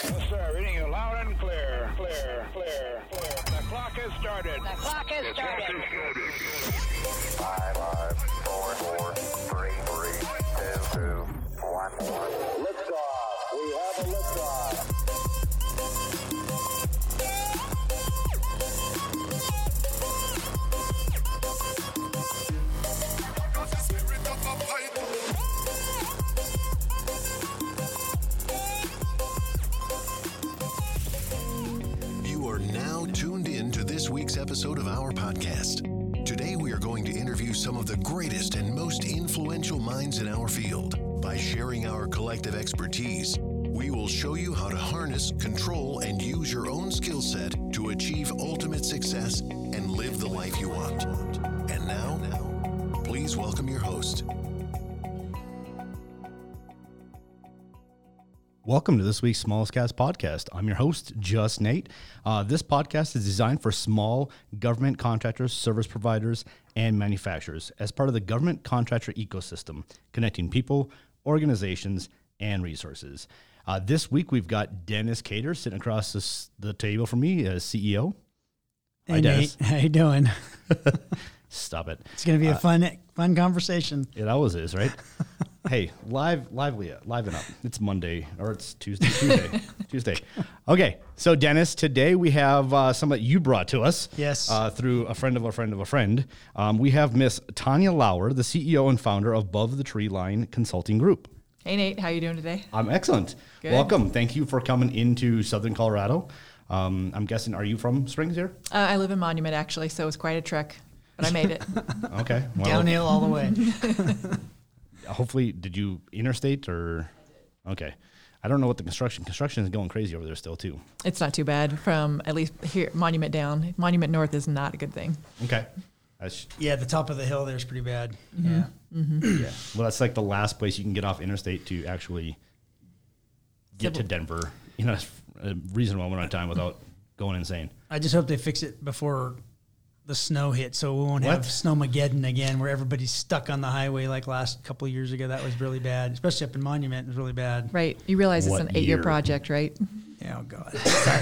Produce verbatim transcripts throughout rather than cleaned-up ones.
Yes, sir. Reading you loud and clear. Clear, clear, clear. The clock has started. The clock has started. Five, five, four, four, three, three, two, two, one, one. Liftoff. We have a liftoff. You are now tuned in to this week's episode of our podcast. Today we are going to interview some of the greatest and most influential minds in our field. By sharing our collective expertise, we will show you how to harness, control, and use your own skill set to achieve ultimate success and live the life you want. And now, please welcome your host. Welcome to this week's Smallest Cast podcast. I'm your host, Just Nate. Uh, this podcast is designed for small government contractors, service providers, and manufacturers as part of the government contractor ecosystem, connecting people, organizations, and resources. Uh, this week, we've got Dennis Cater sitting across this, the table from me as C E O. Hey, Hi, Dennis. Nate. How you doing? Stop it. It's going to be a fun, fun conversation. It always is, right? Hey, live, lively, liven up. It's Monday, or it's Tuesday, Tuesday, Tuesday. Okay, so Dennis, today we have uh, somebody you brought to us. Yes. Uh, through a friend of a friend of a friend. Um, we have Miss Tanya Lauer, the C E O and founder of Above the Tree Line Consulting Group. Hey, Nate. How you doing today? I'm excellent. Good. Welcome. Thank you for coming into Southern Colorado. Um, I'm guessing, are you from Springs here? Uh, I live in Monument, actually, so it was quite a trek, but I made it. Okay. Well, Downhill all the way. hopefully, did you interstate or? Okay. I don't know what the construction, construction is going crazy over there still too. It's not too bad from at least here, Monument down. Monument North is not a good thing. Okay. That's, Yeah, the top of the hill there's pretty bad. Mm-hmm. Yeah. Mm-hmm. yeah. Well, that's like the last place you can get off interstate to actually get to Denver, you know, a reasonable amount of time without going insane. I just hope they fix it before the snow hits so we won't What? have Snowmageddon again where everybody's stuck on the highway like last couple of years ago. That was really bad, especially up in Monument. It was really bad. Right. You realize it's What an eight-year year? project, right? Oh, God.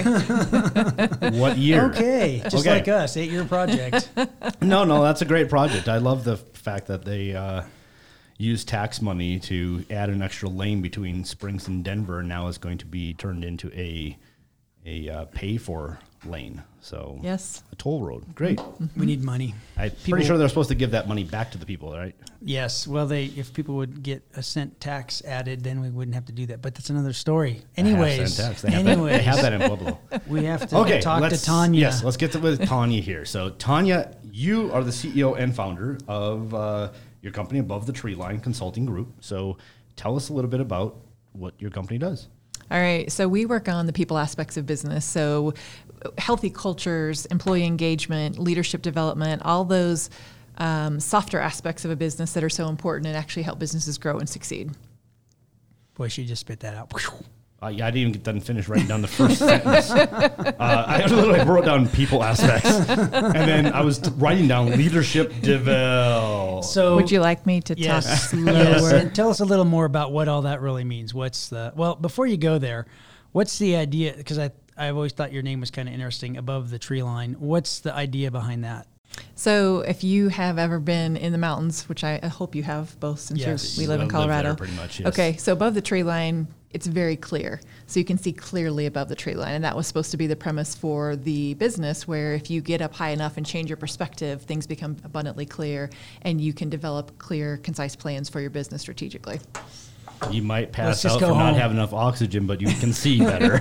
What year? Okay. Just Okay. like us, eight-year project. No, no, that's a great project. I love the fact that they uh, use tax money to add an extra lane between Springs and Denver, and now it's going to be turned into a a uh, pay-for lane. So Yes. a toll road. Great. We need money. I'm pretty sure they're supposed to give that money back to the people, right? Yes. Well, they if people would get a cent tax added, then we wouldn't have to do that. But that's another story. Anyways, A half cent tax. They have, that, anyways, they have that in Pueblo. we have to Okay, talk to let's- Tanya. Yes, let's get to with Tanya here. So, Tanya, you are the C E O and founder of uh, your company, Above the Tree Line Consulting Group. So, tell us a little bit about what your company does. All right. So we work on the people aspects of business. So healthy cultures, employee engagement, leadership development, all those um, softer aspects of a business that are so important and actually help businesses grow and succeed. Boy, she just spit that out. Uh, yeah, I didn't even get done finish writing down the first sentence. Uh, I literally wrote down people aspects, and then I was t- writing down leadership devel. So, Would you like me to yes, talk yes. slower? And tell us a little more about what all that really means. What's the well? Before you go there, what's the idea? Because I I've always thought your name was kind of interesting. Above the Tree Line. What's the idea behind that? So if you have ever been in the mountains, which I hope you have both since you're- Yes. we live I in live there Colorado. pretty much, yes. Okay, so above the tree line, it's very clear. So you can see clearly above the tree line. And that was supposed to be the premise for the business, where if you get up high enough and change your perspective, things become abundantly clear and you can develop clear, concise plans for your business strategically. You might Let's pass just out go from not home. having enough oxygen, but you can see better.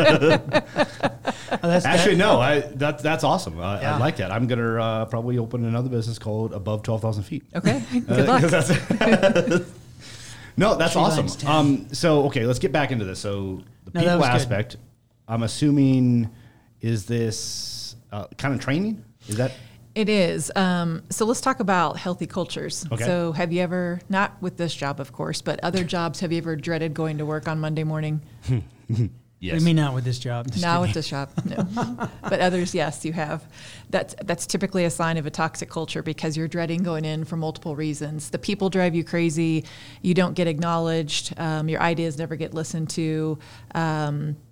Oh, that's Actually, that- no, I, that, that's awesome. I, Yeah. I like that. I'm going to uh, probably open another business called Above twelve thousand Feet. Okay, Uh, good luck. 'cause that's- no, that's Tree awesome. line's ten. Um, so, okay, let's get back into this. So, the No, that people was good. aspect, I'm assuming, is this uh, kind of training? Is that? It is. Um, so let's talk about healthy cultures. Okay. So have you ever, not with this job, of course, but other jobs, have you ever dreaded going to work on Monday morning? Yes. I mean, not with this job. Just Not kidding. with this job, no. But others, yes, you have. That's that's typically a sign of a toxic culture because you're dreading going in for multiple reasons. The people drive you crazy. You don't get acknowledged. Um, your ideas never get listened to. Um,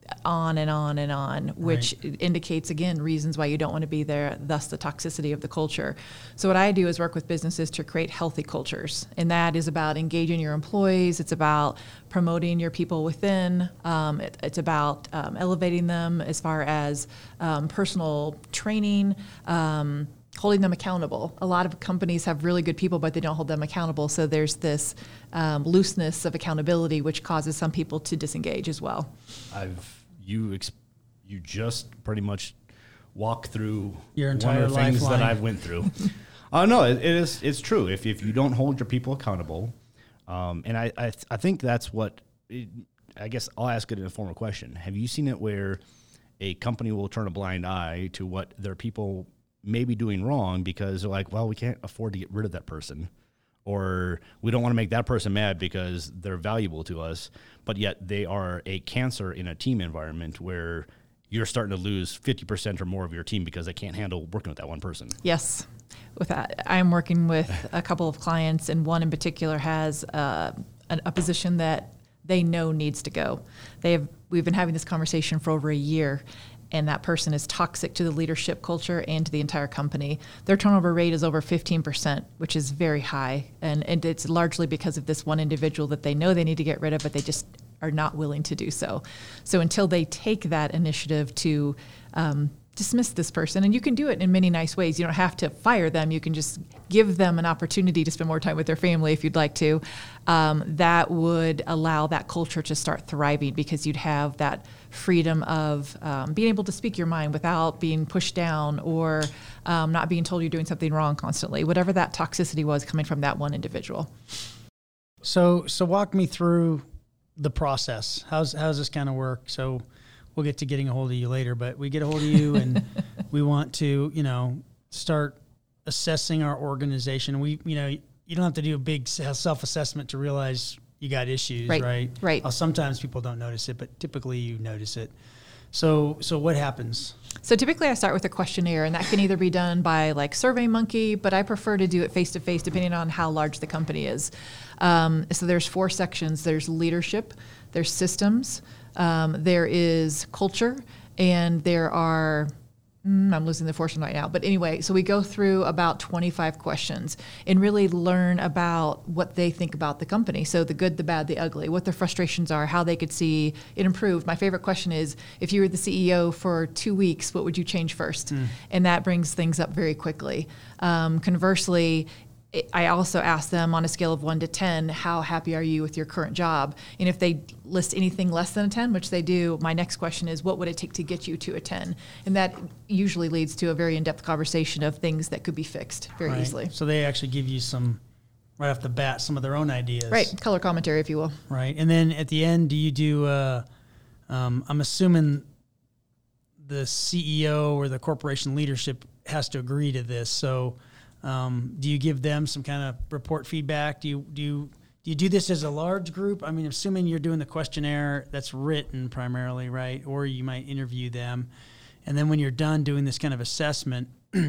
on and on and on, which right. indicates, again, reasons why you don't want to be there, thus the toxicity of the culture. So what I do is work with businesses to create healthy cultures, and that is about engaging your employees. It's about promoting your people within. Um, it, it's about um, elevating them as far as um, personal training, um, holding them accountable. A lot of companies have really good people, but they don't hold them accountable. So there's this um, looseness of accountability, which causes some people to disengage as well. I've you ex- you just pretty much walk through your entire one of the things lifeline. that I've went through. uh, no, it, it is it's true. If if you don't hold your people accountable, um, and I I, th- I think that's what it, I guess I'll ask it in a formal question. Have you seen it where a company will turn a blind eye to what their people may be doing wrong because they're like, well, we can't afford to get rid of that person, or we don't want to make that person mad because they're valuable to us, but yet they are a cancer in a team environment where you're starting to lose fifty percent or more of your team because they can't handle working with that one person. Yes. With that, I'm working with a couple of clients, and one in particular has uh, a, a position that they know needs to go. They have, we've been having this conversation for over a year, and that person is toxic to the leadership culture and to the entire company. Their turnover rate is over fifteen percent, which is very high. And, and it's largely because of this one individual that they know they need to get rid of, but they just are not willing to do so. So until they take that initiative to um, dismiss this person, and you can do it in many nice ways. You don't have to fire them. You can just give them an opportunity to spend more time with their family if you'd like to. Um, that would allow that culture to start thriving, because you'd have that freedom of um, being able to speak your mind without being pushed down or um, not being told you're doing something wrong constantly, whatever that toxicity was coming from that one individual. So, so walk me through the process. How's, how's this kind of work? So we'll get to getting a hold of you later, but we get a hold of you and we want to, you know, start assessing our organization. We, you know, you don't have to do a big self-assessment to realize you got issues, right? Right. Right. Uh, sometimes people don't notice it, but typically you notice it. So, so what happens? So typically I start with a questionnaire, and that can either be done by like SurveyMonkey, but I prefer to do it face-to-face depending on how large the company is. Um, so there's four sections. There's leadership, there's systems, um, there is culture, and there are, mm, I'm losing the fortune right now. But anyway, so we go through about twenty-five questions and really learn about what they think about the company. So the good, the bad, the ugly, what their frustrations are, how they could see it improved. My favorite question is, if you were the C E O for two weeks, what would you change first? Mm. And that brings things up very quickly. Um, conversely, I also ask them on a scale of one to ten, how happy are you with your current job? And if they list anything less than a ten, which they do, my next question is, what would it take to get you to a ten? And that usually leads to a very in-depth conversation of things that could be fixed very right. easily. So they actually give you some, right off the bat, some of their own ideas. Right, color commentary, if you will. Right. And then at the end, do you do, uh, um, I'm assuming the C E O or the corporation leadership has to agree to this. So Um, do you give them some kind of report feedback? Do you do you do you do this as a large group? I mean, assuming you're doing the questionnaire that's written primarily, right? Or you might interview them, and then when you're done doing this kind of assessment,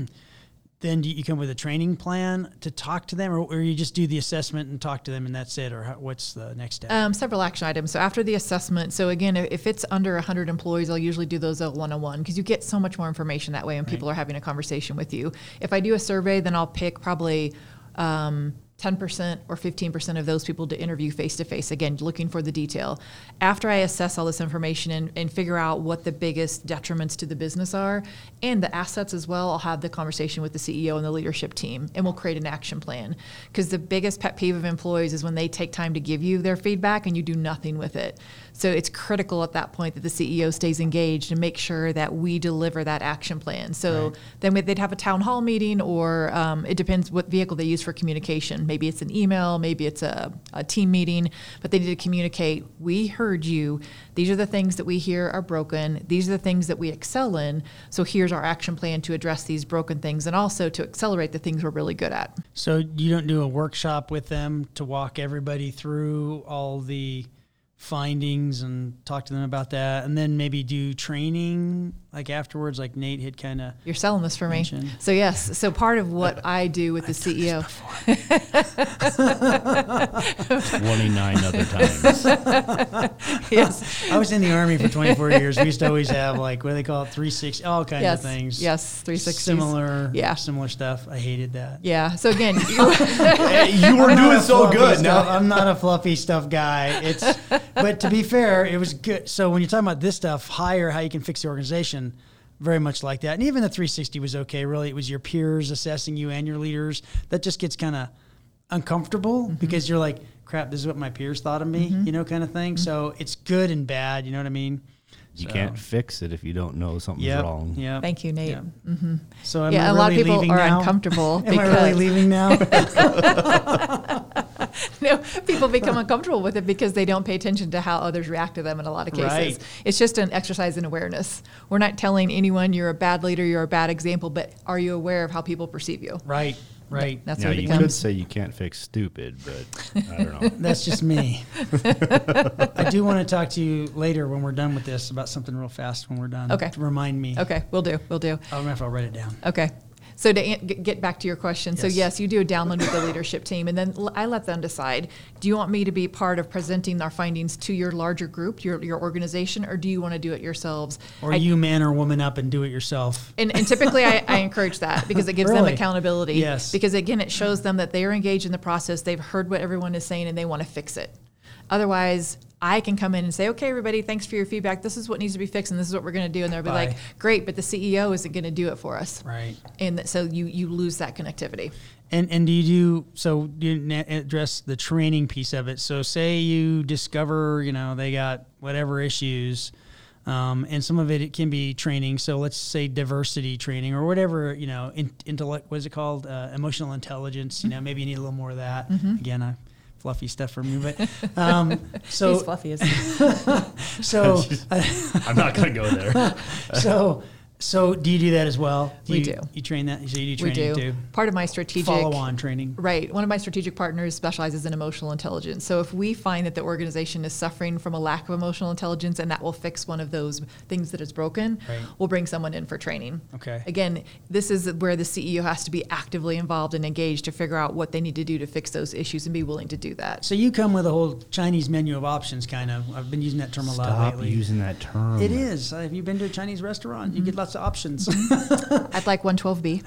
then do you come with a training plan to talk to them, or, or you just do the assessment and talk to them and that's it, or how, what's the next step? Um, several action items. So after the assessment, so again, if it's under one hundred employees, I'll usually do those at one-on-one, because you get so much more information that way when right. people are having a conversation with you. If I do a survey, then I'll pick probably um, ten percent or fifteen percent of those people to interview face-to-face, again, looking for the detail. After I assess all this information and, and figure out what the biggest detriments to the business are, and the assets as well, I'll have the conversation with the C E O and the leadership team, and we'll create an action plan. Because the biggest pet peeve of employees is when they take time to give you their feedback and you do nothing with it. So it's critical at that point that the C E O stays engaged and make sure that we deliver that action plan. So right. then they'd have a town hall meeting, or um, it depends what vehicle they use for communication. Maybe it's an email, maybe it's a, a team meeting, but they need to communicate, we heard you, these are the things that we hear are broken, these are the things that we excel in, so here's our action plan to address these broken things and also to accelerate the things we're really good at. So you don't do a workshop with them to walk everybody through all the findings and talk to them about that, and then maybe do training like afterwards, like Nate had kind of. You're selling this for me. mentioned. So yes, so part of what I do with the C E O. twenty-nine other times. Yes. I was in the Army for twenty-four years. We used to always have like, what do they call it, three sixty, all kinds Yes. of things. Yes. three sixty. Similar, Yeah. similar stuff. I hated that. Yeah. So again, you, Hey, you were I'm not doing a so fluffy good. Stuff. Now, I'm not a fluffy stuff guy. It's, but to be fair, it was good. So when you're talking about this stuff, hire how you can fix the organization, very much like that. And even the three sixty was okay. Really, it was your peers assessing you and your leaders. That just gets kind of uncomfortable mm-hmm. because you're like, crap, this is what my peers thought of me, mm-hmm. you know, kind of thing. Mm-hmm. So it's good and bad. You know what I mean? you So. can't fix it if you don't know something's Yep, wrong. yep. thank you, Nate. Yep. Mm-hmm. So am Yeah, I a really lot of people leaving are now? uncomfortable Am I really because- leaving now? No, people become uncomfortable with it because they don't pay attention to how others react to them in a lot of cases. Right. It's just an exercise in awareness. We're not telling anyone you're a bad leader, you're a bad example, but are you aware of how people perceive you? Right, right. That's Now, what it you becomes. could say you can't fix stupid, but I don't know. That's just me. I do want to talk to you later when we're done with this about something real fast when we're done. Okay. To remind me. Okay, we'll do, we'll do. I don't know if I'll write it down. Okay. So to an- get get back to your question, so Yes. yes, you do a download with the leadership team, and then l- I let them decide, do you want me to be part of presenting our findings to your larger group, your your organization, or do you want to do it yourselves? Or I- you man or woman up and do it yourself. And, and typically I, I encourage that because it gives them Really? accountability. Yes. Because again, it shows them that they are engaged in the process, they've heard what everyone is saying, and they want to fix it. Otherwise, I can come in and say, okay, everybody, thanks for your feedback. This is what needs to be fixed, and this is what we're going to do. And they'll be Bye. like, great, but the C E O isn't going to do it for us. Right. And th- so you, you lose that connectivity. And and do you do, so do you na- address the training piece of it? So say you discover, you know, they got whatever issues, um, and some of it, it can be training. So let's say diversity training or whatever, you know, in, intellect, what is it called? Uh, emotional intelligence, you know, maybe you need a little more of that. Mm-hmm. Again, I fluffy stuff from you, but um, so He's fluffy, isn't he? so I'm not going to go there. so so do you do that as well? We you, do. You train that? So you do We training do. too? Part of my strategic Follow on training. Right. One of my strategic partners specializes in emotional intelligence. So if we find that the organization is suffering from a lack of emotional intelligence and that will fix one of those things that is broken, Right. we'll bring someone in for training. Okay. Again, this is where the C E O has to be actively involved and engaged to figure out what they need to do to fix those issues and be willing to do that. So you come with a whole Chinese menu of options, kind of. I've been using that term a lot Stop lately. using that term. It is. Uh, have you been to a Chinese restaurant? You get lots of options. I'd like one twelve B.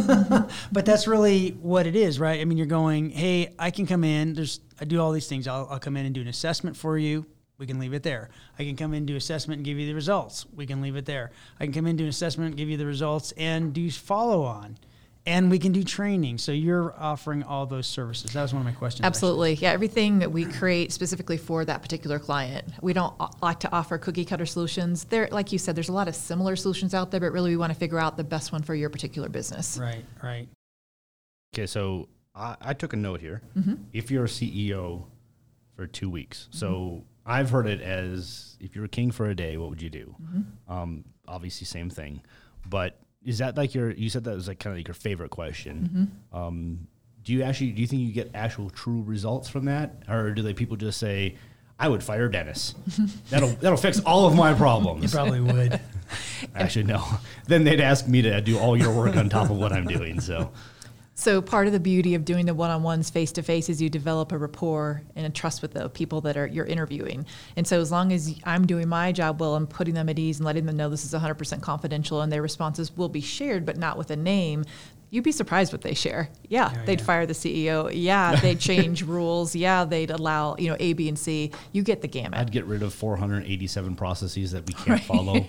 But that's really what it is, right? I mean, you're going, hey, I can come in. There's, I do all these things. I'll, I'll come in and do an assessment for you. We can leave it there. I can come in and do assessment and give you the results. We can leave it there. I can come in, do an assessment, give you the results, and do follow on. And we can do training. So you're offering all those services. That was one of my questions. Absolutely. Yeah, everything that we create specifically for that particular client. We don't o- like to offer cookie cutter solutions. There, like you said, there's a lot of similar solutions out there, but really we want to figure out the best one for your particular business. Right, right. Okay, so I, I took a note here. Mm-hmm. If you're a C E O for two weeks, so I've heard it as if you're a king for a day, what would you do? Mm-hmm. Um, obviously, same thing. But is that like your? You said that was like kind of like your favorite question. Mm-hmm. Um, do you actually? Do you think you get actual true results from that, or do they people just say, "I would fire Dennis. that'll that'll fix all of my problems." You probably would. Actually, no. Then they'd ask me to do all your work on top of what I'm doing. So. So part of the beauty of doing the one-on-ones face-to-face is you develop a rapport and a trust with the people that are you're interviewing. And so as long as I'm doing my job well, I'm putting them at ease and letting them know this is one hundred percent confidential and their responses will be shared, but not with a name, you'd be surprised what they share. Yeah, Oh, they'd yeah. fire the C E O. Yeah, they'd change rules. Yeah, they'd allow, you know, A, B, and C. You get the gamut. I'd get rid of four hundred eighty-seven processes that we can't follow.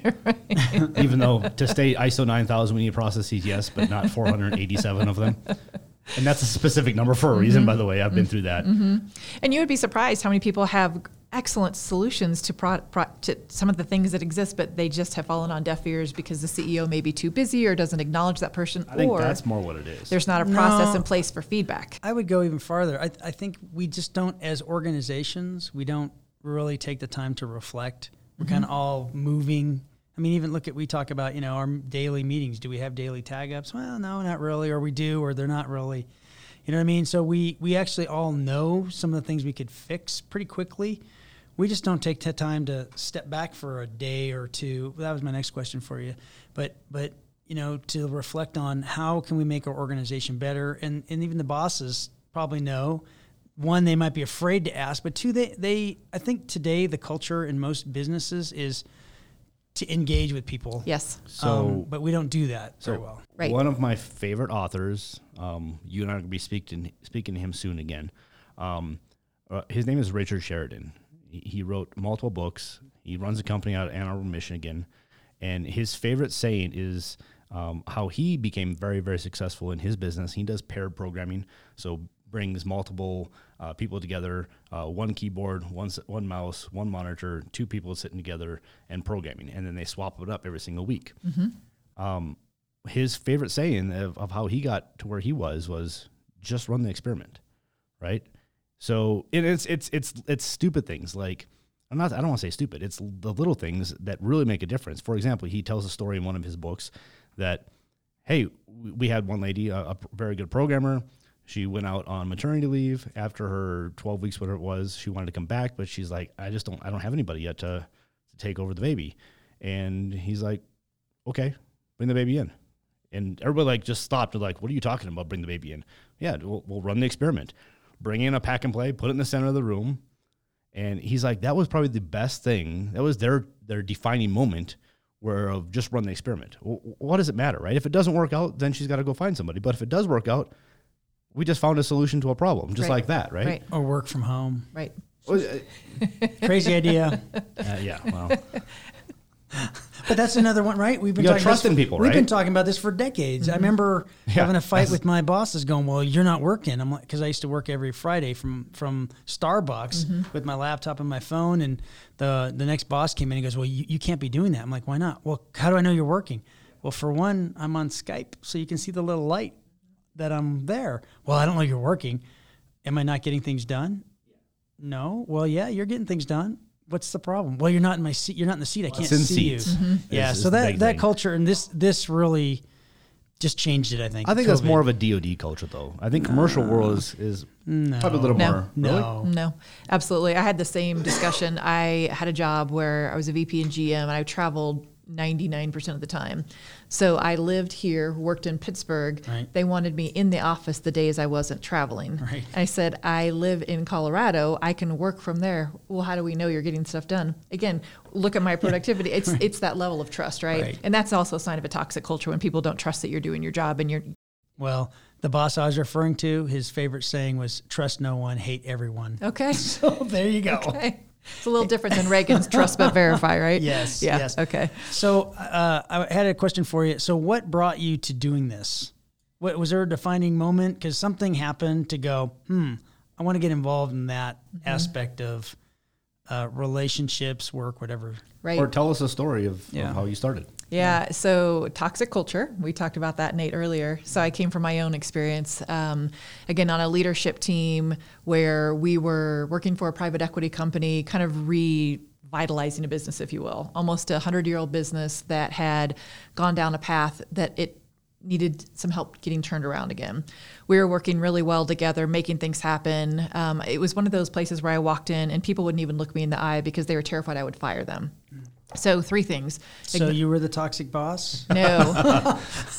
Even though to stay I S O nine thousand, we need processes, yes, but not four hundred eighty-seven of them. And that's a specific number for a reason, by the way. I've been through that. And you would be surprised how many people have excellent solutions to, pro, pro, to some of the things that exist, but they just have fallen on deaf ears because the C E O may be too busy or doesn't acknowledge that person, I think or that's more what it is. there's not a process No. in place for feedback. I would go even farther. I, I think we just don't, as organizations, we don't really take the time to reflect. We're kind of all moving. I mean, even look at, we talk about, you know, our daily meetings. Do we have daily tag ups? Well, no, not really. Or we do, or they're not really. You know what I mean? So we, we actually all know some of the things we could fix pretty quickly. we just don't take the time to step back for a day or two. That was my next question for you. But, but you know, to reflect on how can we make our organization better. And, and even the bosses probably know, one, they might be afraid to ask, but two, they, they, I think today the culture in most businesses is to engage with people. Yes. So, Um, but we don't do that so very well. Right. one of my favorite authors, um, you and I are going to be speaking speaking to him soon again. Um, uh, his name is Richard Sheridan. He, he wrote multiple books. He runs a company out of Ann Arbor, Michigan, and his favorite saying is um, how he became very, very successful in his business. He does paired programming, so brings multiple uh, people together, uh, one keyboard, one s- one mouse, one monitor, two people sitting together and programming, and then they swap it up every single week. Um, his favorite saying of, of how he got to where he was was just run the experiment, right? So it, it's it's it's it's stupid things like I'm not I don't want to say stupid. It's the little things that really make a difference. For example, he tells a story in one of his books that, hey, we had one lady, a, a very good programmer. She went out on maternity leave after her twelve weeks, whatever it was. She wanted to come back, but she's like, I just don't, I don't have anybody yet to, to take over the baby. And he's like, okay, bring the baby in. And everybody like just stopped and like, what are you talking about? Bring the baby in. Yeah, we'll, we'll run the experiment. Bring in a pack and play, put it in the center of the room. And he's like, that was probably the best thing. That was their, their defining moment where of just run the experiment. Well, what does it matter, right? If it doesn't work out, then she's got to go find somebody. But if it does work out, we just found a solution to a problem, just Right. like that, right? Right. Or work from home. Right. Well, uh, Crazy idea. yeah, well, But that's another one, right? We've been You gotta talking trust about in this, people, We've been right? talking about this for decades. I remember having a fight with my bosses, going, "Well, you're not working." I'm like, because I used to work every Friday from from Starbucks with my laptop and my phone, and the the next boss came in and goes, "Well, you, you can't be doing that." I'm like, "Why not?" "Well, how do I know you're working?" "Well, for one, I'm on Skype, so you can see the little light that I'm there." "Well, I don't know you're working." "Am I not getting things done?" "No." "Well, yeah, you're getting things done. What's the problem?" "Well, you're not in my seat. You're not in the seat. I can't in see seats. you." Mm-hmm. Yeah. is- So is the that big that thing. culture and this this really just changed it. I think. I think that's COVID. more of a D O D culture, though. I think commercial world is, is probably a little No. more. No. Really? No, absolutely. I had the same discussion. I had a job where I was a V P and G M, and I traveled ninety-nine percent of the time. So I lived here, worked in Pittsburgh. Right. They wanted me in the office the days I wasn't traveling. Right. I said, I live in Colorado. I can work from there. Well, how do we know you're getting stuff done? Again, look at my productivity. It's it's that level of trust, right? Right. And that's also a sign of a toxic culture when people don't trust that you're doing your job and you're Well, the boss I was referring to, his favorite saying was "Trust no one, hate everyone." okay. So there you go. Okay. It's a little different than Reagan's trust but verify, right? Yes, Yeah. yes. Okay. So uh, I had a question for you. So what brought you to doing this? What was there a defining moment? Because something happened to go, hmm, I want to get involved in that Mm-hmm. aspect of uh, relationships, work, whatever. Right. Or tell us a story of, Yeah. of how you started. Yeah, so toxic culture, we talked about that, Nate, earlier. So I came from my own experience, um, again, on a leadership team where we were working for a private equity company, kind of revitalizing a business, if you will, almost a hundred-year-old business that had gone down a path that it needed some help getting turned around again. We were working really well together, making things happen. Um, it was one of those places where I walked in and people wouldn't even look me in the eye because they were terrified I would fire them. So three things. So you were the toxic boss? No.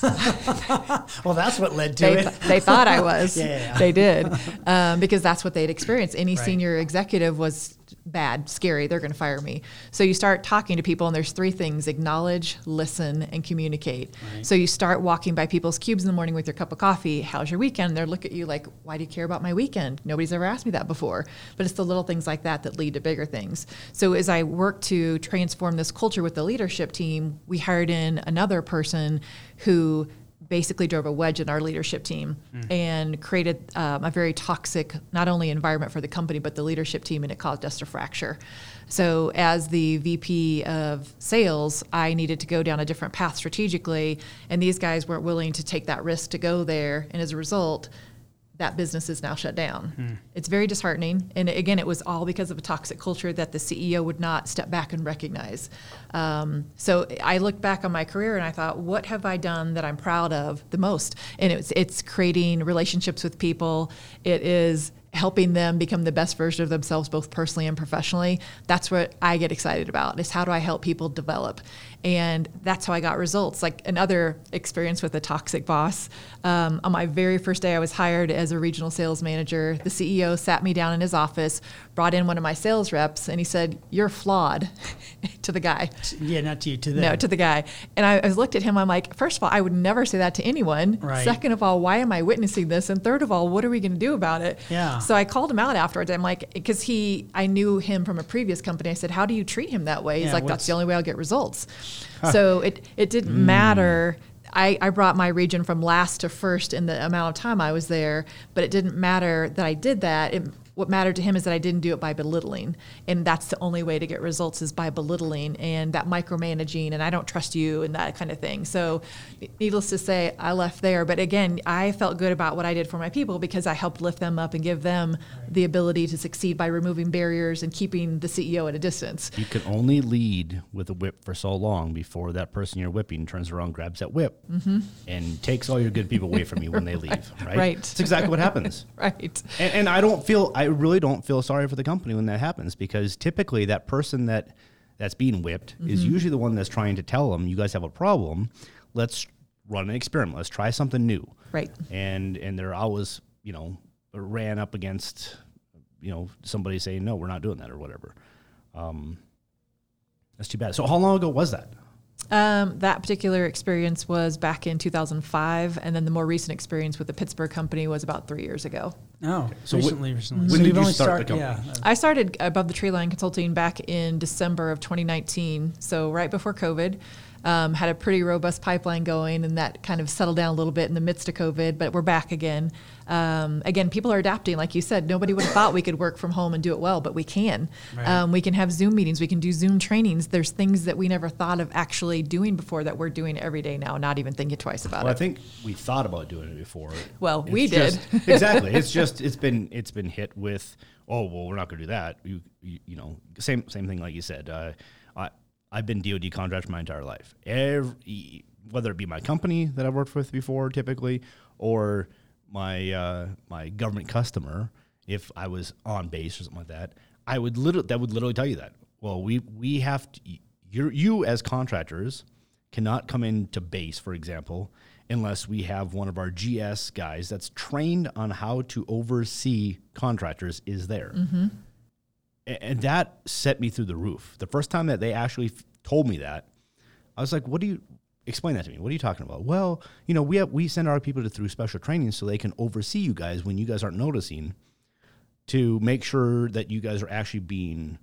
Well, that's what led to they, it. they thought I was. Yeah. They did. Um, because that's what they'd experienced. Any Right. senior executive was bad, scary. They're going to fire me. So you start talking to people, and there's three things: acknowledge, listen, and communicate. Right. So you start walking by people's cubes in the morning with your cup of coffee. How's your weekend? They look at you like, why do you care about my weekend? Nobody's ever asked me that before. But it's the little things like that that lead to bigger things. So as I worked to transform this culture with the leadership team, we hired in another person who basically drove a wedge in our leadership team mm. and created um, a very toxic, not only environment for the company, but the leadership team, and it caused us to fracture. So as the V P of sales, I needed to go down a different path strategically, and these guys weren't willing to take that risk to go there, and as a result, that business is now shut down. Hmm. It's very disheartening. And again, it was all because of a toxic culture that the C E O would not step back and recognize. Um, so I looked back on my career and I thought, what have I done that I'm proud of the most? And it's, it's creating relationships with people. It is helping them become the best version of themselves, both personally and professionally. That's what I get excited about, is how do I help people develop? And that's how I got results. Like another experience with a toxic boss. Um, on my very first day I was hired as a regional sales manager, the C E O sat me down in his office, brought in one of my sales reps, and he said, "You're flawed," to the guy. Yeah, not to you, to them. No, to the guy. And I, I looked at him, I'm like, first of all, I would never say that to anyone. Right. Second of all, why am I witnessing this? And third of all, what are we going to do about it? Yeah. So I called him out afterwards. I'm like, because he, I knew him from a previous company. I said, how do you treat him that way? He's Yeah, like, what's- that's the only way I'll get results. So it, it didn't mm. matter. I, I brought my region from last to first in the amount of time I was there, but it didn't matter that I did that. It, what mattered to him is that I didn't do it by belittling. And that's the only way to get results, is by belittling and that micromanaging and I don't trust you and that kind of thing. So needless to say, I left there. But again, I felt good about what I did for my people because I helped lift them up and give them right. the ability to succeed by removing barriers and keeping the C E O at a distance. You can only lead with a whip for so long before that person you're whipping turns around, grabs that whip, mm-hmm. and takes all your good people away from you when they leave, right? Right. That's exactly what happens. Right. And, and I don't feel, I really don't feel sorry for the company when that happens, because typically that person that that's being whipped mm-hmm. is usually the one that's trying to tell them, you guys have a problem, let's run an experiment, let's try something new. Right. And and they're always, you know, ran up against, you know, somebody saying, no, we're not doing that or whatever. Um, that's too bad. So how long ago was that? Um, that particular experience was back in two thousand five, and then the more recent experience with the Pittsburgh company was about three years ago. Oh, so recently, wh- recently. When so did you've you only start the start, company? Yeah. I started Above the Tree Line Consulting back in December of twenty nineteen, so right before COVID. Um, had a pretty robust pipeline going, and that kind of settled down a little bit in the midst of COVID, but we're back again. Um, again, people are adapting. Like you said, nobody would have thought we could work from home and do it well, but we can. Right. Um, we can have Zoom meetings. We can do Zoom trainings. There's things that we never thought of actually doing before that we're doing every day now, not even thinking twice about Well, it. I think we thought about doing it before. Well, It's we did. just- exactly. It's just, it's been, it's been hit with, oh, well, we're not going to do that. You, you, you know, same, same thing like you said. Uh, I, I've been D O D contractor my entire life. Every, whether it be my company that I've worked with before, typically, or my uh, my government customer, if I was on base or something like that, I would literally that would literally tell you that. Well, we we have to, you you as contractors cannot come into base, for example, unless we have one of our G S guys that's trained on how to oversee contractors is there. Mm-hmm. And that set me through the roof. The first time that they actually f- told me that, I was like, what do you, explain that to me. What are you talking about? Well, you know, we have, we send our people to through special training so they can oversee you guys when you guys aren't noticing, to make sure that you guys are actually being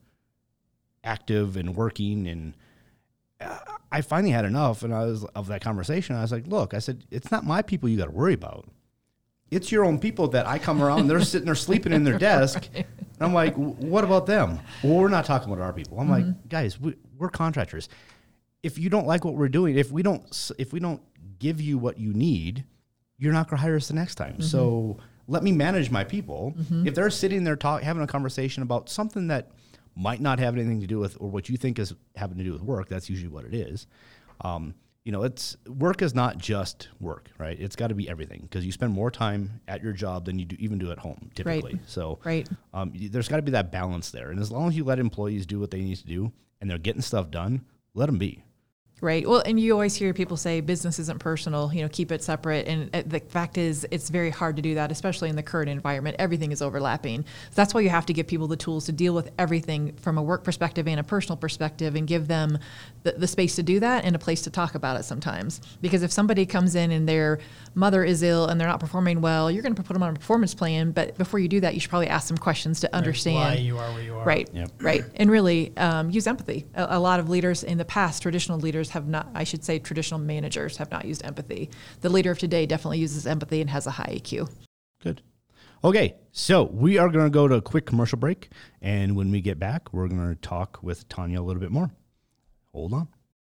active and working. And uh, I finally had enough and I was of that conversation. I was like, look, I said, it's not my people you got to worry about. It's your own people that I come around, they're sitting there sleeping in their desk. And I'm like, what about them? Well, we're not talking about our people. I'm mm-hmm. like, guys, we, we're contractors. If you don't like what we're doing, if we don't, if we don't give you what you need, you're not going to hire us the next time. Mm-hmm. So let me manage my people. Mm-hmm. If they're sitting there talk, having a conversation about something that might not have anything to do with, or what you think is having to do with work, that's usually what it is. Um, You know, it's work is not just work, right? It's got to be everything, because you spend more time at your job than you do even do at home, typically. Right. So right. Um, there's got to be that balance there. And as long as you let employees do what they need to do and they're getting stuff done, let them be. Right. Well, and you always hear people say business isn't personal, you know, keep it separate. And the fact is, it's very hard to do that, especially in the current environment. Everything is overlapping. So that's why you have to give people the tools to deal with everything from a work perspective and a personal perspective, and give them the, the space to do that and a place to talk about it sometimes. Because if somebody comes in and their mother is ill and they're not performing well, you're going to put them on a performance plan. But before you do that, you should probably ask some questions to understand why you are where you are. Right. Yep. Right. And really um, use empathy. A, a lot of leaders in the past, traditional leaders have not, I should say traditional managers have not used empathy. The leader of today definitely uses empathy and has a high E Q. Good. Okay, so we are going to go to a quick commercial break, and when we get back, we're going to talk with Tanya a little bit more. Hold on.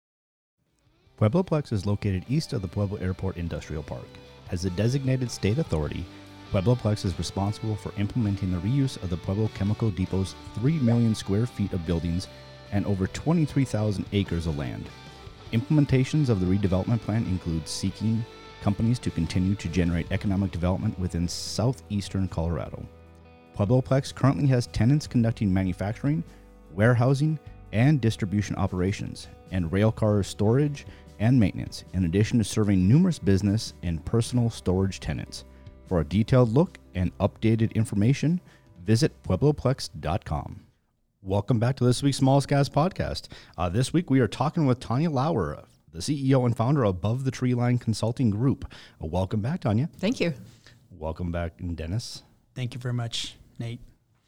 Puebloplex is located east of the Pueblo Airport Industrial Park. As a designated state authority, Puebloplex is responsible for implementing the reuse of the Pueblo Chemical Depot's three million square feet of buildings and over twenty-three thousand acres of land. Implementations of the redevelopment plan include seeking companies to continue to generate economic development within southeastern Colorado. Puebloplex currently has tenants conducting manufacturing, warehousing, and distribution operations, and railcar storage and maintenance, in addition to serving numerous business and personal storage tenants. For a detailed look and updated information, visit puebloplex dot com. Welcome back to this week's Smallest Gas podcast. Uh, this week we are talking with Tanya Lauer, the C E O and founder of Above the Tree Line Consulting Group. Uh, welcome back, Tanya. Thank you. Welcome back, Dennis. Thank you very much, Nate.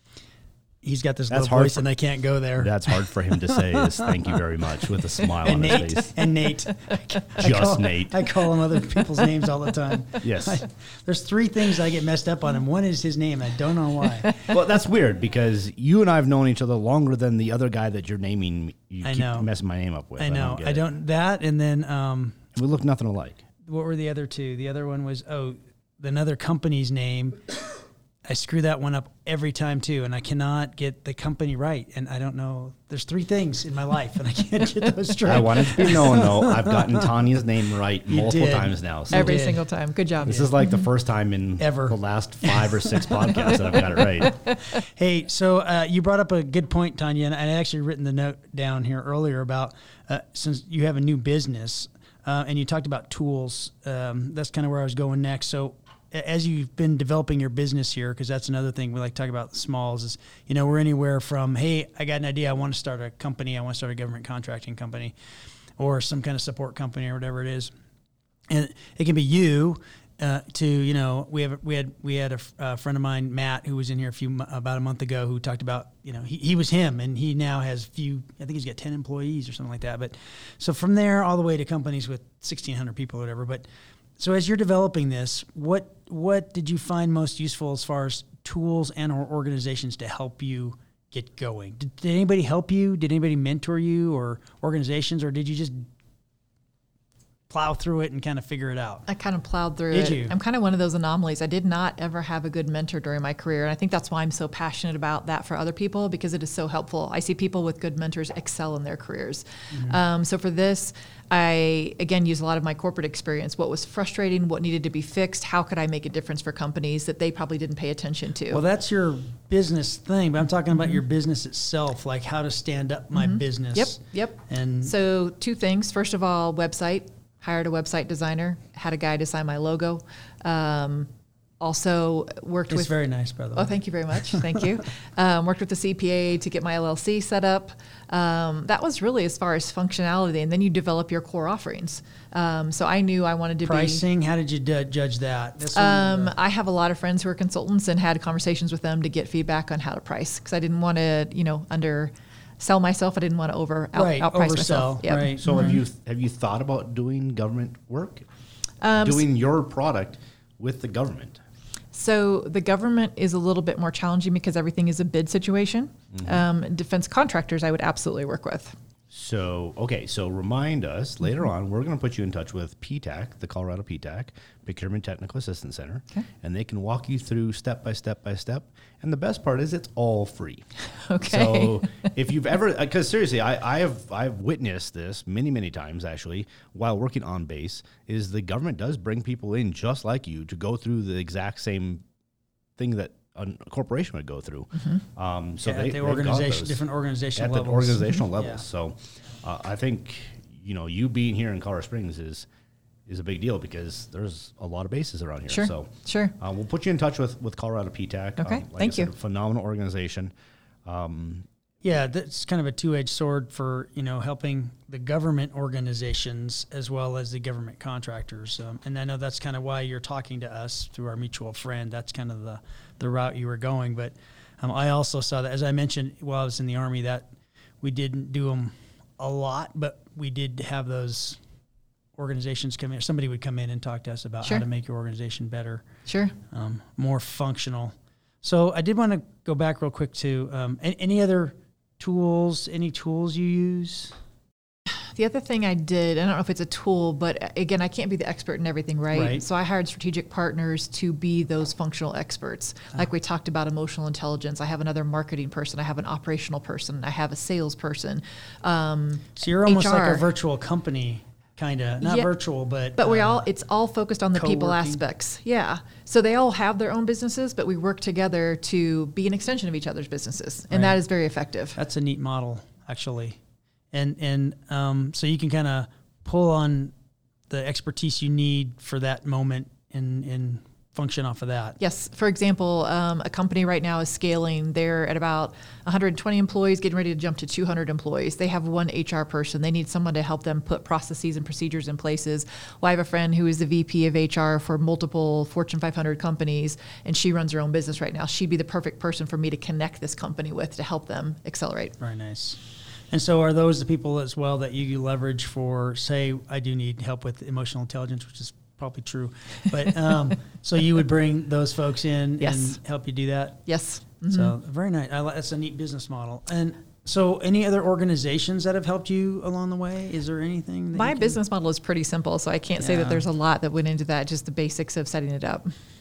He's got this That's little hard voice, for- and I can't go there. That's hard for him to say is thank you very much with a smile and on Nate, his face. and Nate, Just call, Nate. I call him other people's names all the time. Yes. I, there's three things I get messed up on him. One is his name. I don't know why. Well, that's weird because you and I have known each other longer than the other guy that you're naming. You I keep know. messing my name up with. I know. don't get I it. don't. That and then um, We look nothing alike. what were the other two? The other one was oh, another company's name. I screw that one up every time too, and I cannot get the company right. And I don't know. There's three things in my life, and I can't get those straight. I wanted to be known, though. I've gotten Tanya's name right You multiple did. times now. So Every did. single time. Good job. this is like the first time in Ever. the last five or six podcasts that I've got it right. Hey, so uh, you brought up a good point, Tanya, and I actually written the note down here earlier about uh, since you have a new business uh, and you talked about tools. Um, that's kind of where I was going next. So a- as you've been developing your business here, because that's another thing we like to talk about smalls is, you know, we're anywhere from, hey, I got an idea. I want to start a company. I want to start a government contracting company or some kind of support company or whatever it is. And it can be you uh, to, you know, we have we had we had a, f- a friend of mine, Matt, who was in here a few mo- about a month ago, who talked about, you know, he, he was him, and he now has few. I think he's got ten employees or something like that. But so from there all the way to companies with sixteen hundred people or whatever. But so as you're developing this, what what did you find most useful as far as tools and or organizations to help you get going? Did, did anybody help you? Did anybody mentor you or organizations, or did you just plow through it and kind of figure it out? I kind of plowed through Did it. you? I'm kind of one of those anomalies. I did not ever have a good mentor during my career. And I think that's why I'm so passionate about that for other people, because it is so helpful. I see people with good mentors excel in their careers. Mm-hmm. Um, so for this, I, again, use a lot of my corporate experience. What was frustrating, what needed to be fixed, how could I make a difference for companies that they probably didn't pay attention to? Well, that's your business thing, but I'm talking about your business itself, like how to stand up my business. Yep, yep. And So two things. First of all, website. Hired a website designer. Had a guy design my logo. Um, also worked it's with. very nice, by the way. Oh, thank you very much. Thank you. Um, worked with the C P A to get my L L C set up. Um, that was really as far as functionality, and then you develop your core offerings. Um, so I knew I wanted to Pricing, how did you d- judge that? That's be. one Um, of the- I have a lot of friends who are consultants and had conversations with them to get feedback on how to price, because I didn't want to, you know, under. sell myself. I didn't want to over out, Right, outprice oversell, myself. Yep. right. So have you have you thought about doing government work, Um, doing your product with the government? So the government is a little bit more challenging because everything is a bid situation. Um, defense contractors, I would absolutely work with. So, okay, so remind us later on, we're going to put you in touch with P TAC, the Colorado P TAC, Procurement Technical Assistance Center, Okay. and they can walk you through step by step by step. And the best part is it's all free. Okay. So if you've ever, because seriously, I, I have I've witnessed this many, many times actually while working on base, is the government does bring people in just like you to go through the exact same thing that a corporation would go through. Um, so Yeah, they, at the they've got organization, those different organizational at the levels. organizational levels. Yeah. So uh, I think, you know, you being here in Colorado Springs is is a big deal because there's a lot of bases around here. Sure, So sure. uh, we'll put you in touch with, with Colorado P TAC. Okay, Um, like thank I said, you. Phenomenal organization. Yeah, that's kind of a two-edged sword for, you know, helping the government organizations as well as the government contractors. Um, and I know that's kind of why you're talking to us through our mutual friend. That's kind of the, the route you were going. But um, I also saw that, as I mentioned while I was in the Army, that we didn't do them a lot, but we did have those organizations come in. Somebody would come in and talk to us about Sure. how to make your organization better, Sure. um, more functional. So I did want to go back real quick to um, any, any other tools, any tools you use? The other thing I did, I don't know if it's a tool, but again, I can't be the expert in everything, right? Right. So I hired strategic partners to be those functional experts. Like we talked about emotional intelligence. I have another marketing person. I have an operational person. I have a salesperson. Um, So you're almost H like R. a virtual company. kind of not Yeah. virtual, but But we uh, all, it's all focused on the people co-working. aspects. Yeah. So they all have their own businesses, but we work together to be an extension of each other's businesses. And Right. that is very effective. That's a neat model, actually. And and um, so you can kind of pull on the expertise you need for that moment and, and function off of that. Yes. For example, um, a company right now is scaling. They're at about one hundred twenty employees, getting ready to jump to two hundred employees. They have one H R person. They need someone to help them put processes and procedures in places. Well, I have a friend who is the V P of H R for multiple Fortune five hundred companies, and she runs her own business right now. She'd be the perfect person for me to connect this company with to help them accelerate. Very nice. And so are those the people as well that you leverage for, say, I do need help with emotional intelligence, which is probably true. But um, so you would bring those folks in Yes. and help you do that? Yes. Mhm. So very nice. I like, that's a neat business model. And so any other organizations that have helped you along the way? Is there anything that My you can- business model is pretty simple, so I can't say Yeah. that there's a lot that went into that, just the basics of setting it up.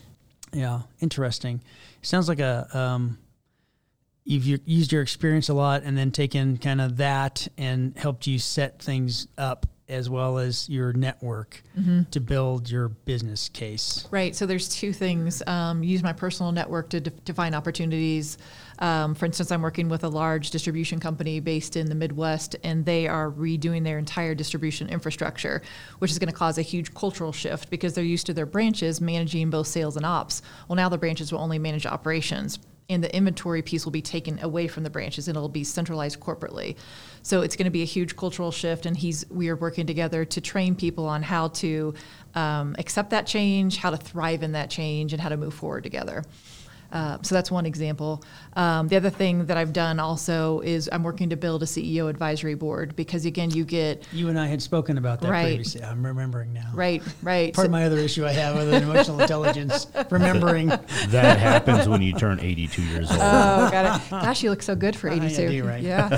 Yeah, interesting. Sounds like a um, you've u- used your experience a lot and then taken kind of that and helped you set things up as well as your network to build your business case. Right. So there's two things. Um, use my personal network to, de- to find opportunities. Um, for instance, I'm working with a large distribution company based in the Midwest, and they are redoing their entire distribution infrastructure, which is going to cause a huge cultural shift because they're used to their branches managing both sales and ops. Well, now the branches will only manage operations, and the inventory piece will be taken away from the branches, and it'll be centralized corporately. So it's going to be a huge cultural shift, and he's we are working together to train people on how to um, accept that change, how to thrive in that change, and how to move forward together. Uh, so that's one example. Um, the other thing that I've done also is I'm working to build a C E O advisory board because, again, you get You and I had spoken about that Right. previously. I'm remembering now. right, right. Part So- of my other issue I have other than emotional intelligence, remembering. That happens when you turn eighty-two years old. Oh, got it. Gosh, you look so good for I eighty-two. do, right? Yeah.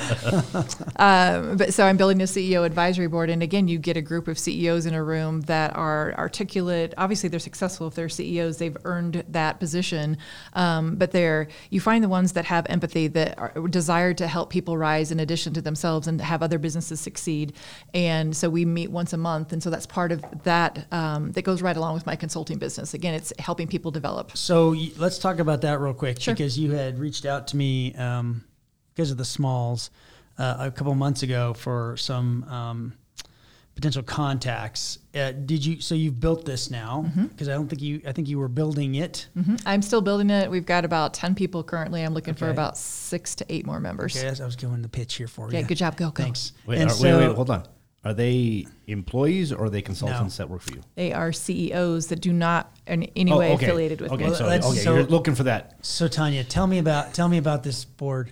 um, but so I'm building a C E O advisory board, and again, you get a group of C E Os in a room that are articulate. Obviously, they're successful if they're C E Os; they've earned that position. Um, but they're you find the ones that have empathy, that are desire to help people rise in addition to themselves and have other businesses succeed. And so we meet once a month, and so that's part of that. Um, that goes right along with my consulting business. Again, it's helping people develop. So y- let's talk about that real quick Sure. because you had reached out to me um, because of the Smalls uh, a couple months ago for some um, potential contacts. Uh, did you? So you've built this now because I don't think you. I think you were building it. Mhm. I'm still building it. We've got about ten people currently. I'm looking for Okay. about six to eight more members. Okay, I was going to pitch here for Yeah, you. good job. Go, go. Thanks. Wait, And are, so- wait, wait, hold on. Are they employees or are they consultants No. that work for you? They are C E Os that do not in any way Oh, okay. affiliated with Okay, me. Well, so, let's- okay, so- you're looking for that. So Tanya, tell me about tell me about this board.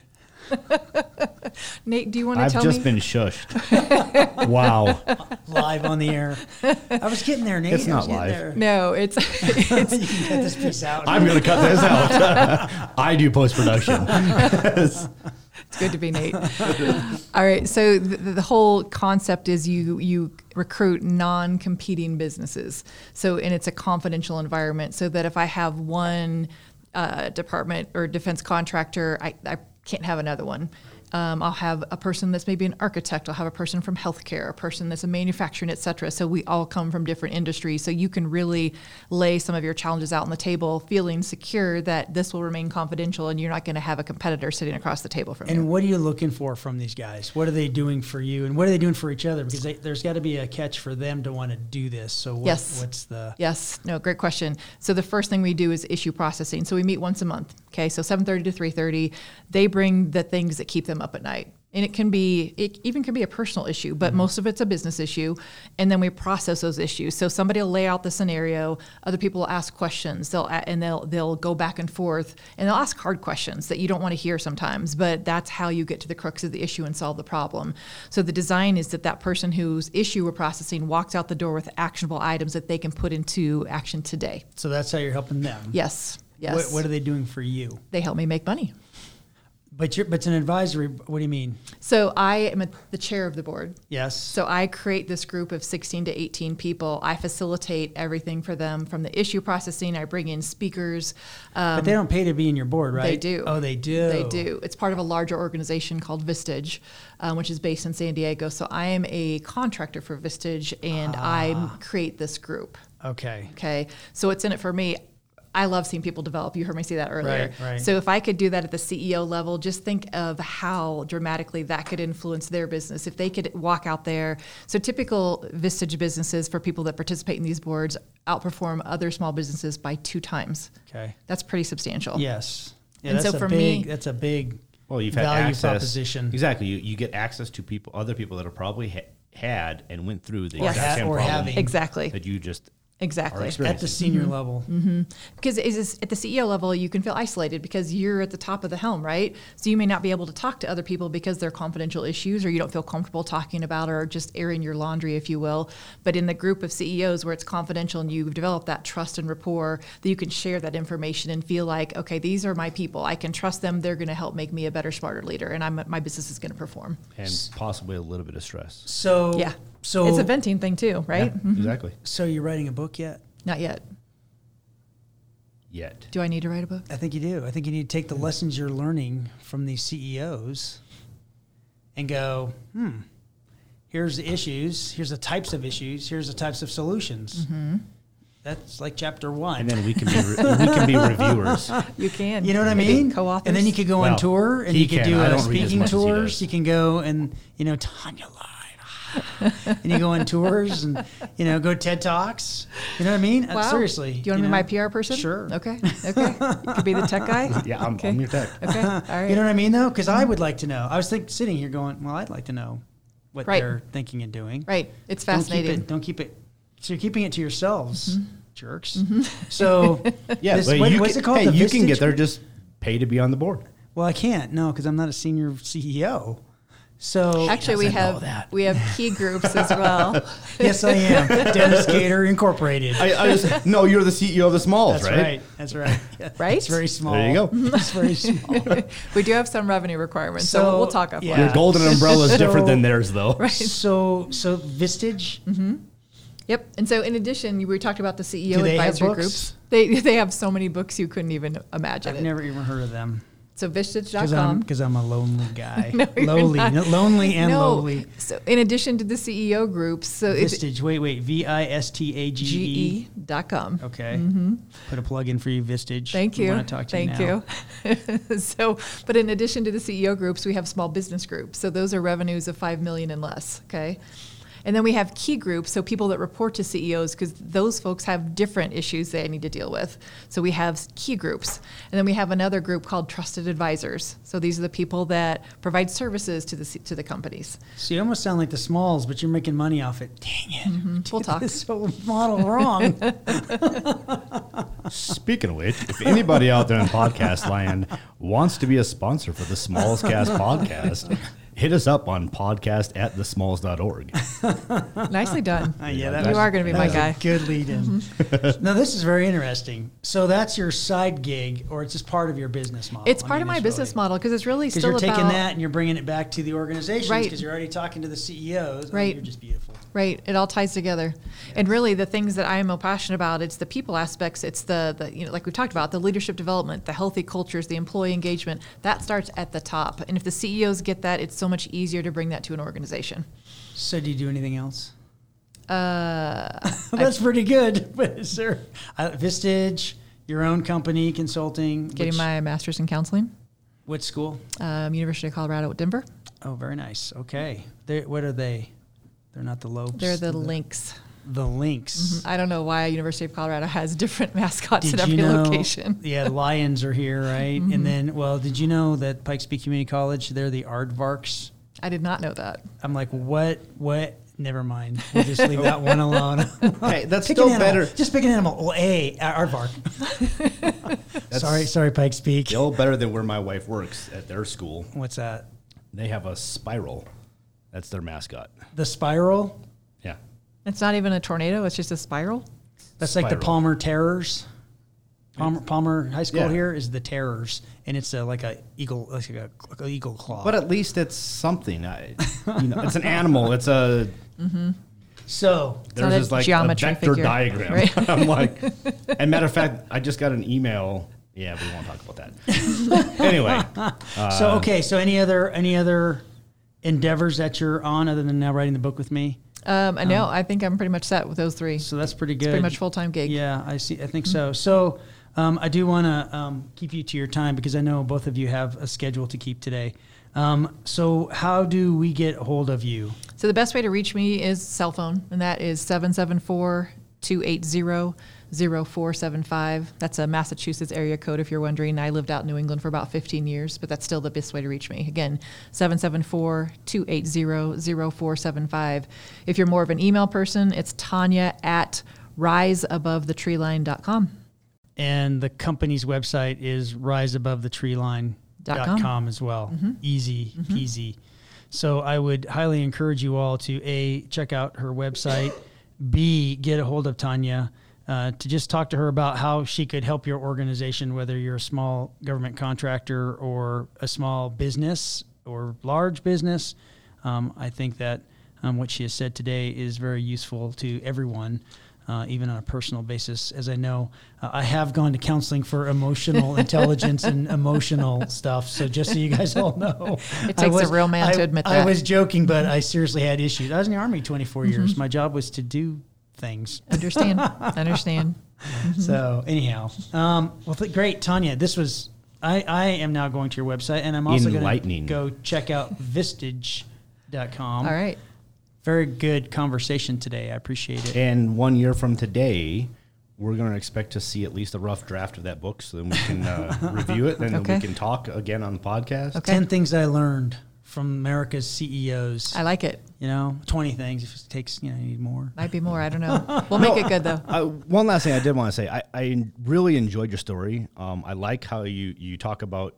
Nate, do you want to I've tell just me? been shushed. Wow. Live on the air. I was getting there, Nate. It's I was not getting live. there. No, it's it's You can cut this piece out. I'm going to cut this out. I do post production. it's good to be Nate. All right, so the, the whole concept is you you recruit non-competing businesses. So and it's a confidential environment, so that if I have one uh, department or defense contractor, I, I can't have another one. Um, I'll have a person that's maybe an architect. I'll have a person from healthcare, a person that's a manufacturing, et cetera. So we all come from different industries. So you can really lay some of your challenges out on the table, feeling secure that this will remain confidential and you're not going to have a competitor sitting across the table from you. And what are you looking for from these guys? What are they doing for you, and what are they doing for each other? Because they, there's got to be a catch for them to want to do this. So what, Yes. what's the? Yes, no, great question. So the first thing we do is issue processing. So we meet once a month. Okay, so seven thirty to three thirty. They bring the things that keep them up at night. And it can be, it even can be a personal issue, but Mm-hmm. most of it's a business issue. And then we process those issues. So somebody will lay out the scenario, other people will ask questions, they'll a- and they'll they'll go back and forth, and they'll ask hard questions that you don't want to hear sometimes, but that's how you get to the crux of the issue and solve the problem. So the design is that that person whose issue we're processing walks out the door with actionable items that they can put into action today. So that's how you're helping them. Yes, yes. What, what are they doing for you? They help me make money. But you're, but it's an advisory. What do you mean? So I am a, the chair of the board. Yes. So I create this group of sixteen to eighteen people. I facilitate everything for them from the issue processing. I bring in speakers. Um, But they don't pay to be in your board, right? They do. Oh, they do. They do. It's part of a larger organization called Vistage, um, which is based in San Diego. So I am a contractor for Vistage, and I create this group. Okay. Okay. So what's in it for me? I love seeing people develop. You heard me say that earlier. Right, right. So if I could do that at the C E O level, just think of how dramatically that could influence their business. If they could walk out there. So typical Vistage businesses for people that participate in these boards outperform other small businesses by two times. Okay. That's pretty substantial. Yes. Yeah, And that's so a for big, me- that's a big Well, you've had value access. proposition. Exactly. You, you get access to people, other people that have probably ha- had and went through the Yes. exact Had same or problem having. Exactly. that you just Exactly. are At experiencing. the senior Mm-hmm. level. Because is this, at the C E O level, you can feel isolated because you're at the top of the helm, right? So you may not be able to talk to other people because they're confidential issues, or you don't feel comfortable talking about, or just airing your laundry, if you will. But in the group of C E Os where it's confidential and you've developed that trust and rapport, that you can share that information and feel like, okay, these are my people. I can trust them. They're going to help make me a better, smarter leader, and I'm my business is going to perform. and possibly a little bit of stress. So Yeah. So it's a venting thing too, right? Yeah, exactly. So you're writing a book yet? Not yet. Yet. Do I need to write a book? I think you do. I think you need to take the lessons you're learning from these C E Os and go, hmm, here's the issues, here's the types of issues, here's the types of solutions. Mm-hmm. That's like chapter one. And then we can be re- we can be reviewers. You can. You know what I Maybe mean? Co-authors. And then you could go Well, on tour and he you could can. do I uh, don't read as speaking much as he tours. does. You can go and, you know, Tanya Line. and you go on tours and, you know, go TED Talks. You know what I mean? Uh, Wow. Seriously. Do you want to be know? my P R person? Sure. Okay. Okay. You could be the tech guy. Yeah, I'm, Okay. I'm your tech. Okay. All right. You know what I mean, though? Because I would like to know. I was think, sitting here going, well, I'd like to know what Right. they're thinking and doing. Right. It's Don't keep fascinating. it. Don't keep it. So you're keeping it to yourselves, Mm-hmm. jerks. So Yeah, this, but what- you what's can, it called? Hey, The you can Vistage get there. group? Just pay to be on the board. Well, I can't. No, because I'm not a senior C E O. So Actually, we doesn't know have that. we have key groups as well. yes, I am. Dennis Gator Incorporated. I, I just no. You're the C E O of the Smalls, That's right? right. That's right. Yeah. Right? It's very small. There you go. It's very small. We do have some revenue requirements, so, So, we'll talk offline. yeah. Your golden umbrella is different So- than theirs, though. Right. So, so Vistage. Yep. And so, in addition, we talked about the C E O Do they have advisory books? groups. They they have so many books you couldn't even imagine I've it. never even heard of them So vistage dot because I'm com. because I'm a lonely guy. No, you're lowly, not. no, lonely and no. lowly. So, in addition to the C E O groups, so it's Vistage. Wait, wait. V I S T A G G E. E dot com. Okay. Put a plug in for you, Vistage. Thank We you. wanna talk to Thank you. Now. you. So, but in addition to the C E O groups, we have small business groups. So those are revenues of five million and less. Okay. And then we have key groups, so people that report to C E Os, because those folks have different issues they need to deal with. So we have key groups. And then we have another group called trusted advisors. So these are the people that provide services to the C- to the companies. So you almost sound like the Smalls, but you're making money off it. Dang it. We'll talk. This whole model wrong. Speaking of which, if anybody out there in podcast land wants to be a sponsor for the Smalls Cast podcast, hit us up on podcast at the smalls dot org. Nicely done. Uh, yeah, that you was- are going to be that my was a guy. Good lead in. now, this is very interesting. So that's your side gig, or it's just part of your business model? It's part of my business model because it's really Because still you're taking about that and you're bringing it back to the organizations Right. because you're already talking to the C E Os. Oh, Right. you're just beautiful. Right. It all ties together. And really the things that I am most passionate about, it's the people aspects, it's the, the you know, like we talked about, the leadership development, the healthy cultures, the employee engagement. That starts at the top. And if the C E Os get that, it's so much easier to bring that to an organization. So do you do anything else? Uh, That's pretty good. But is there uh, Vistage, your own company, consulting? getting which, my master's in counseling, What school? um, University of Colorado at Denver. Oh, very nice. Okay. They're, what are they? They're not the Lopes. They're the Lynx. The Lynx. I don't know why University of Colorado has different mascots Did at you every know? location. Yeah, the Lions are here, right? Mm-hmm. And then, well, did you know that Pikes Peak Community College? They're the Aardvarks. I did not know that. I'm like, what? What? Never mind. We'll just leave that one alone. Hey, that's Pick still an animal. better. Just pick an animal. Well, A, aardvark. sorry, sorry, Pikes Peak. Still better than where my wife works at their school. What's that? They have a spiral. That's their mascot. The spiral? Yeah. It's not even a tornado, it's just a spiral. That's like the Spiral. Palmer Terrors. Palmer, Palmer High School Yeah. here is the Terrors, and it's a, like a eagle, like a, like a eagle claw. But at least it's something. I, you know, it's an animal. It's a so there's not a this like a geometry vector figure, diagram. right? I'm like, and matter of fact, I just got an email. Yeah, we won't talk about that. Anyway, so okay. So any other any other endeavors that you're on other than now writing the book with me? Um, I know. I think I'm pretty much set with those three. So that's pretty good. Pretty much full time gig. Yeah, I see. I think so. So um, I do want to um, keep you to your time because I know both of you have a schedule to keep today. Um, so how do we get a hold of you? So the best way to reach me is cell phone, and that is seven seven four, two eight zero, zero four seven five. That's a Massachusetts area code if you're wondering. I lived out in New England for about fifteen years, but that's still the best way to reach me. Again, seven seven four, two eight zero, zero four seven five. If you're more of an email person, it's Tanya at rise above the tree line dot com. And the company's website is rise above the tree line dot com as well. Mm-hmm. Easy peasy. So I would highly encourage you all to A, check out her website, B, get a hold of Tanya, uh, to just talk to her about how she could help your organization, whether you're a small government contractor or a small business or large business. Um, I think that um, what she has said today is very useful to everyone. Uh, even on a personal basis, as I know, uh, I have gone to counseling for emotional intelligence and emotional stuff. So just so you guys all know, It takes I was, a real man I, to admit I that. was joking, but I seriously had issues. I was in the Army twenty-four years. My job was to do things. Understand? Understand. So anyhow, um, well, th- great, Tanya. This was. I, I am now going to your website, and I'm also going to Enlightening. go check out vistage dot com. All right. Very good conversation today. I appreciate it. and one year from today, we're going to expect to see at least a rough draft of that book, so then we can uh, review it, and then Okay. we can talk again on the podcast. Okay. ten things I learned from America's C E Os. I like it. You know, twenty things. If it takes, you know, you need more. Might be more. I don't know. We'll make it good, though. Uh, one last thing I did want to say, I, I really enjoyed your story. Um, I like how you, you talk about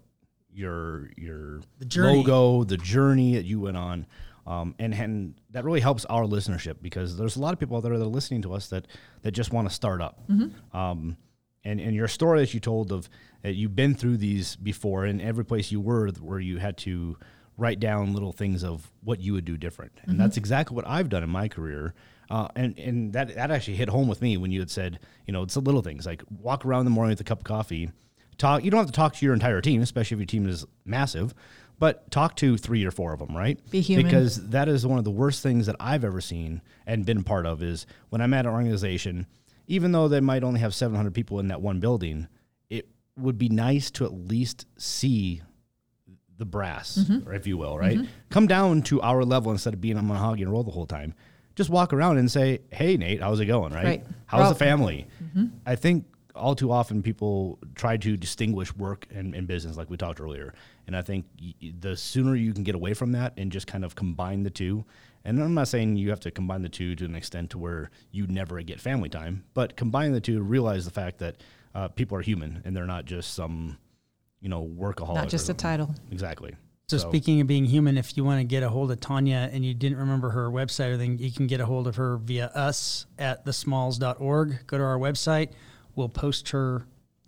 your your The journey. logo, the journey that you went on. Um, and, and that really helps our listenership because there's a lot of people out there that are listening to us that, that just want to start up. Um, and, and your story that you told of uh, you've been through these before, and every place you were where you had to write down little things of what you would do different. And that's exactly what I've done in my career. Uh, and and that, that actually hit home with me when you had said, you know, it's the little things like walk around in the morning with a cup of coffee. Talk. You don't have to talk to your entire team, especially if your team is massive, but talk to three or four of them, right? Be human. Because that is one of the worst things that I've ever seen and been part of is when I'm at an organization, even though they might only have seven hundred people in that one building, it would be nice to at least see the brass, or if you will, right? Come down to our level instead of being on mahogany roll the whole time. Just walk around and say, hey, Nate, how's it going, right? Right. How's Well- the family? I think all too often people try to distinguish work and, and business like we talked earlier. And I think y- the sooner you can get away from that and just kind of combine the two, and I'm not saying you have to combine the two to an extent to where you never get family time, but combine the two, realize the fact that uh, people are human and they're not just some, you know, workaholic. Not or just a something. title. Exactly. So, speaking of being human, if you want to get a hold of Tanya and you didn't remember her website, then you can get a hold of her via us at the smalls dot org. Go to our website. We'll post her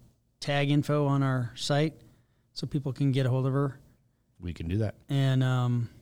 tag info on our site so people can get a hold of her. We can do that. And um,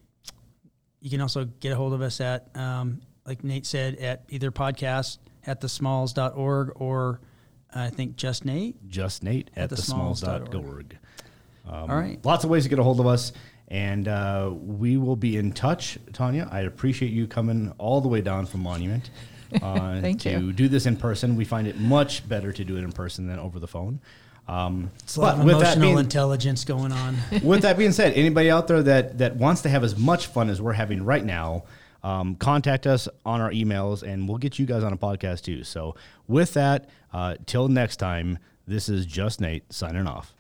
you can also get a hold of us at, um, like Nate said, at either podcast at the smalls dot org or I think just Nate. Just Nate at, the the smalls dot smalls org. Um, All right. Lots of ways to get a hold of us, and uh, we will be in touch, Tanya. I appreciate you coming all the way down from Monument uh, Thank to you. do this in person. We find it much better to do it in person than over the phone. Um, It's a lot but of with that emotional being, intelligence going on. with that being said, anybody out there that, that wants to have as much fun as we're having right now, um, contact us on our emails, and we'll get you guys on a podcast too. So with that, uh, till next time, this is Just Nate signing off.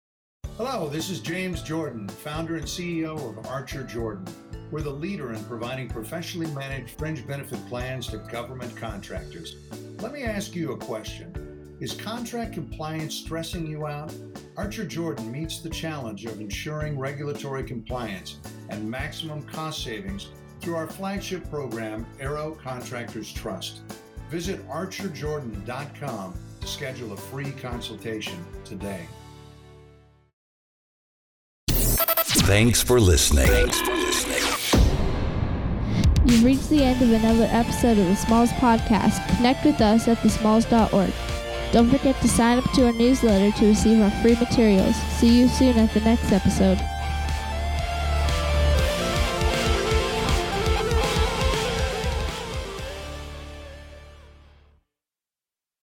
Hello, this is James Jordan, founder and C E O of Archer Jordan. We're the leader in providing professionally managed fringe benefit plans to government contractors. Let me ask you a question. Is contract compliance stressing you out? Archer Jordan meets the challenge of ensuring regulatory compliance and maximum cost savings through our flagship program, Aero Contractors Trust. Visit archer jordan dot com to schedule a free consultation today. Thanks for listening. Thanks for listening. You've reached the end of another episode of the Smalls Podcast. Connect with us at the smalls dot org. Don't forget to sign up to our newsletter to receive our free materials. See you soon at the next episode.